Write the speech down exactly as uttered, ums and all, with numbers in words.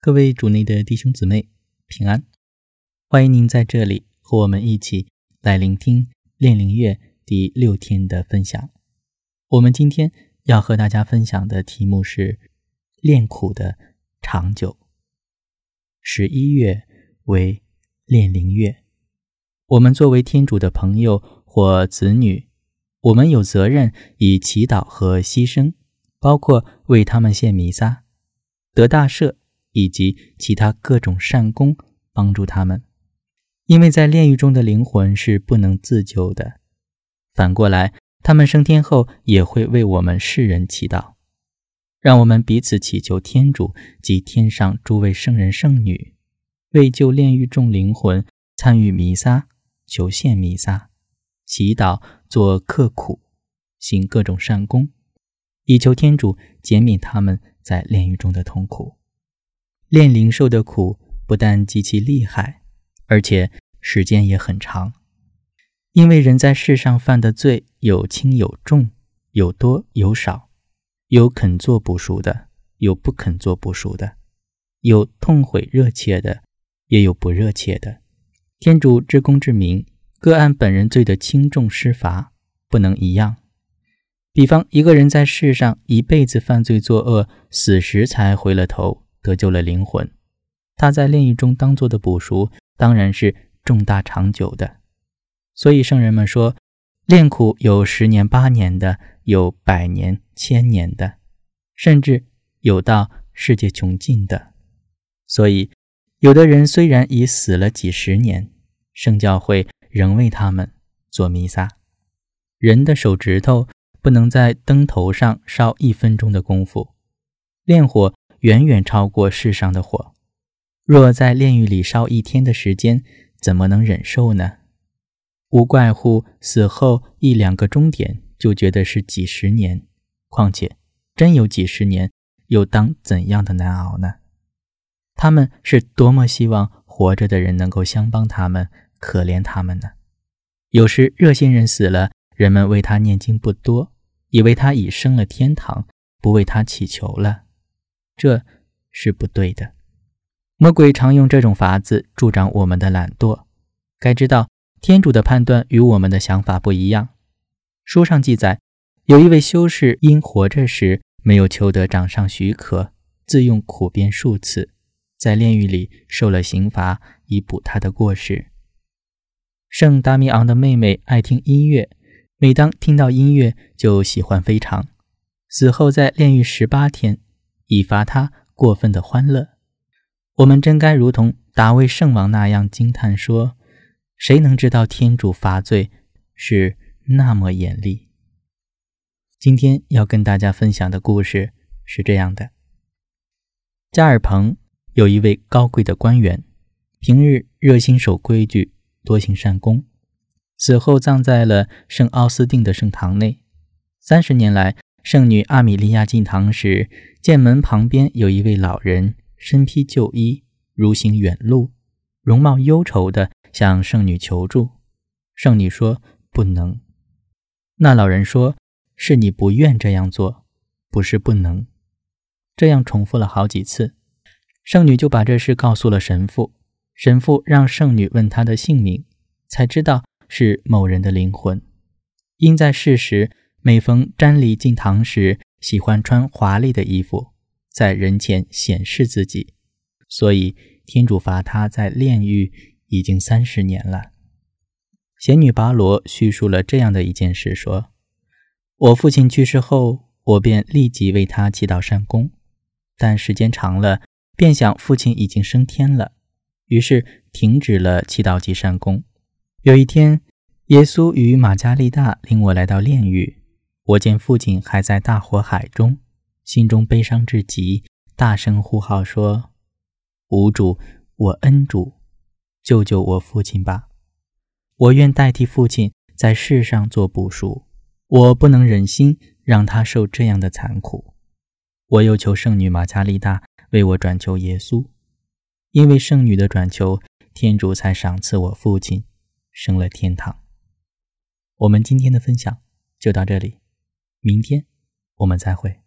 各位主内的弟兄姊妹平安，欢迎您在这里和我们一起来聆听炼灵月第六天的分享。我们今天要和大家分享的题目是炼苦的长久。十一月为炼灵月，我们作为天主的朋友或子女，我们有责任以祈祷和牺牲，包括为他们献弥撒、得大赦以及其他各种善功，帮助他们。因为在炼狱中的灵魂是不能自救的，反过来他们升天后也会为我们世人祈祷。让我们彼此祈求天主及天上诸位圣人圣女，为救炼狱众灵魂参与弥撒、求献弥撒、祈祷、做刻苦、行各种善功，以求天主减免他们在炼狱中的痛苦。炼灵受的苦不但极其厉害，而且时间也很长。因为人在世上犯的罪有轻有重，有多有少，有肯做不赎的，有不肯做不赎的，有痛悔热切的，也有不热切的。天主至公至明，各按本人罪的轻重施罚，不能一样。比方一个人在世上一辈子犯罪作恶，死时才回了头，得救了灵魂，他在炼狱中当做的补赎当然是重大长久的。所以圣人们说，炼苦有十年八年的，有百年千年的，甚至有到世界穷尽的。所以有的人虽然已死了几十年，圣教会仍为他们做弥撒。人的手指头不能在灯头上烧一分钟的功夫，炼火远远超过世上的火。若在炼狱里烧一天的时间，怎么能忍受呢？无怪乎死后一两个钟点就觉得是几十年，况且真有几十年，又当怎样的难熬呢？他们是多么希望活着的人能够相帮他们，可怜他们呢？有时热心人死了，人们为他念经不多，以为他已升了天堂，不为他祈求了，这是不对的。魔鬼常用这种法子助长我们的懒惰。该知道天主的判断与我们的想法不一样。书上记载，有一位修士因活着时没有求得掌上许可，自用苦鞭数次，在炼狱里受了刑罚，以补他的过失。圣达米昂的妹妹爱听音乐，每当听到音乐就喜欢非常，死后在炼狱十八天，以罚他过分的欢乐。我们真该如同达味圣王那样惊叹说，谁能知道天主罚罪是那么严厉？今天要跟大家分享的故事是这样的。加尔彭有一位高贵的官员，平日热心守规矩，多行善功，死后葬在了圣奥斯定的圣堂内。三十年来，圣女阿米莉亚进堂时，见门旁边有一位老人，身披旧衣，如行远路，容貌忧愁地向圣女求助。圣女说不能。那老人说，是你不愿这样做，不是不能。这样重复了好几次，圣女就把这事告诉了神父。神父让圣女问他的姓名，才知道是某人的灵魂。因在世时每逢瞻礼进堂时，喜欢穿华丽的衣服，在人前显示自己，所以天主罚他在炼狱已经三十年了。贤女巴罗叙述了这样的一件事，说，我父亲去世后，我便立即为他祈祷善功，但时间长了，便想父亲已经升天了，于是停止了祈祷及善功。有一天，耶稣与玛加丽大领我来到炼狱，我见父亲还在大火海中，心中悲伤至极，大声呼号说，吾主，我恩主，救救我父亲吧！我愿代替父亲在世上做补赎，我不能忍心让他受这样的残苦。我又求圣女玛加丽大为我转求耶稣，因为圣女的转求，天主才赏赐我父亲升了天堂。我们今天的分享就到这里，明天我们再会。